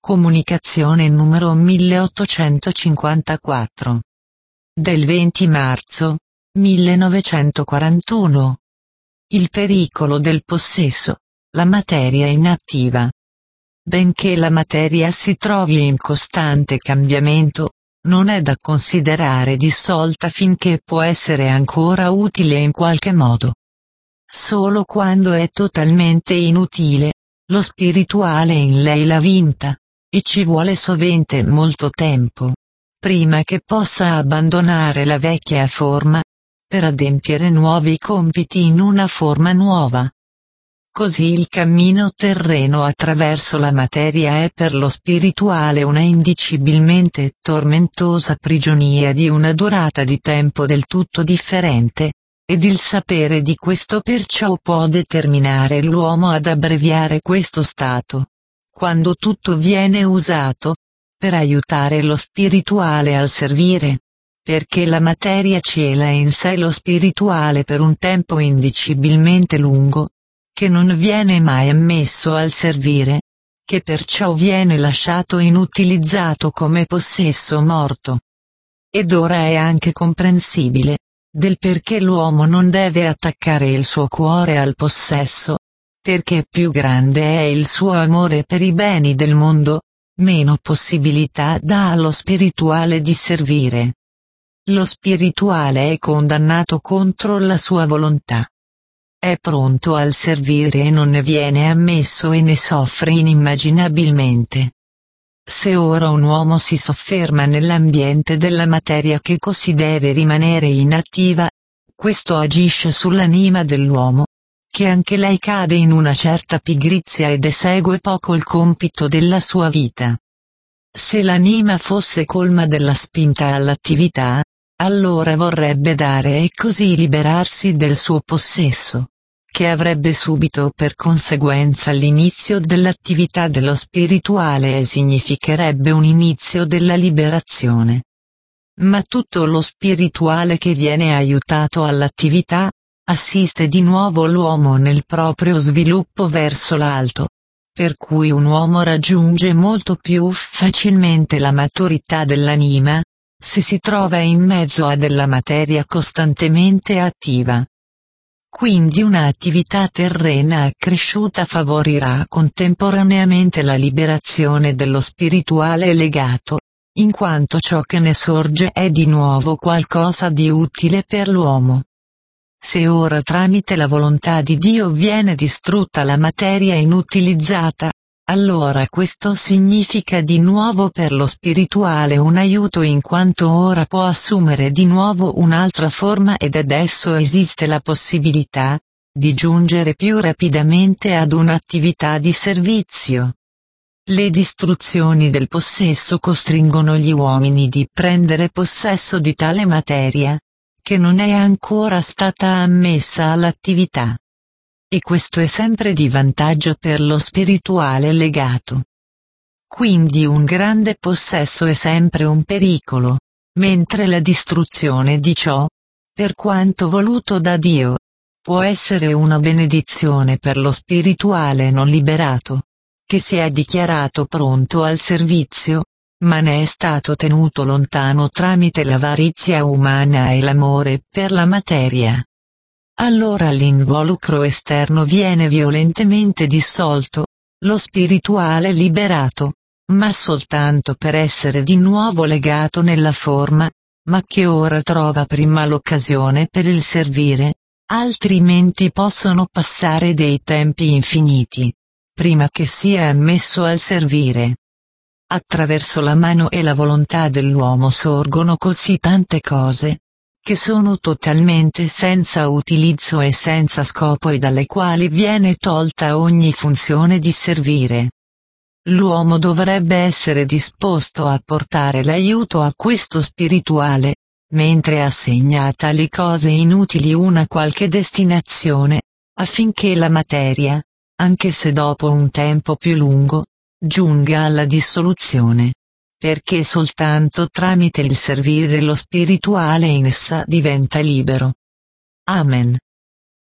Comunicazione numero 1854. Del 20 marzo 1941. Il pericolo del possesso. La materia inattiva. Benché la materia si trovi in costante cambiamento, non è da considerare dissolta finché può essere ancora utile in qualche modo. Solo quando è totalmente inutile, lo spirituale in lei l'ha vinta, e ci vuole sovente molto tempo, prima che possa abbandonare la vecchia forma, per adempiere nuovi compiti in una forma nuova. Così il cammino terreno attraverso la materia è per lo spirituale una indicibilmente tormentosa prigionia di una durata di tempo del tutto differente, ed il sapere di questo perciò può determinare l'uomo ad abbreviare questo stato, quando tutto viene usato, per aiutare lo spirituale al servire, perché la materia cela in sé lo spirituale per un tempo indicibilmente lungo, che non viene mai ammesso al servire, che perciò viene lasciato inutilizzato come possesso morto. Ed ora è anche comprensibile, del perché l'uomo non deve attaccare il suo cuore al possesso, perché più grande è il suo amore per i beni del mondo, meno possibilità dà allo spirituale di servire. Lo spirituale è condannato contro la sua volontà. È pronto al servire e non ne viene ammesso e ne soffre inimmaginabilmente. Se ora un uomo si sofferma nell'ambiente della materia che così deve rimanere inattiva, questo agisce sull'anima dell'uomo, che anche lei cade in una certa pigrizia ed esegue poco il compito della sua vita. Se l'anima fosse colma della spinta all'attività, allora vorrebbe dare e così liberarsi del suo possesso, che avrebbe subito per conseguenza l'inizio dell'attività dello spirituale e significherebbe un inizio della liberazione. Ma tutto lo spirituale che viene aiutato all'attività, assiste di nuovo l'uomo nel proprio sviluppo verso l'alto, per cui un uomo raggiunge molto più facilmente la maturità dell'anima, se si trova in mezzo a della materia costantemente attiva. Quindi un'attività terrena accresciuta favorirà contemporaneamente la liberazione dello spirituale legato, in quanto ciò che ne sorge è di nuovo qualcosa di utile per l'uomo. Se ora tramite la volontà di Dio viene distrutta la materia inutilizzata, allora questo significa di nuovo per lo spirituale un aiuto in quanto ora può assumere di nuovo un'altra forma ed adesso esiste la possibilità di giungere più rapidamente ad un'attività di servizio. Le distruzioni del possesso costringono gli uomini di prendere possesso di tale materia, che non è ancora stata ammessa all'attività. E questo è sempre di vantaggio per lo spirituale legato. Quindi un grande possesso è sempre un pericolo, mentre la distruzione di ciò, per quanto voluto da Dio, può essere una benedizione per lo spirituale non liberato, che si è dichiarato pronto al servizio, ma ne è stato tenuto lontano tramite l'avarizia umana e l'amore per la materia. Allora l'involucro esterno viene violentemente dissolto, lo spirituale liberato, ma soltanto per essere di nuovo legato nella forma, ma che ora trova prima l'occasione per il servire, altrimenti possono passare dei tempi infiniti, prima che sia ammesso al servire. Attraverso la mano e la volontà dell'uomo sorgono così tante cose, che sono totalmente senza utilizzo e senza scopo e dalle quali viene tolta ogni funzione di servire. L'uomo dovrebbe essere disposto a portare l'aiuto a questo spirituale, mentre assegna a tali cose inutili una qualche destinazione, affinché la materia, anche se dopo un tempo più lungo, giunga alla dissoluzione. Perché soltanto tramite il servire lo spirituale in essa diventa libero. Amen.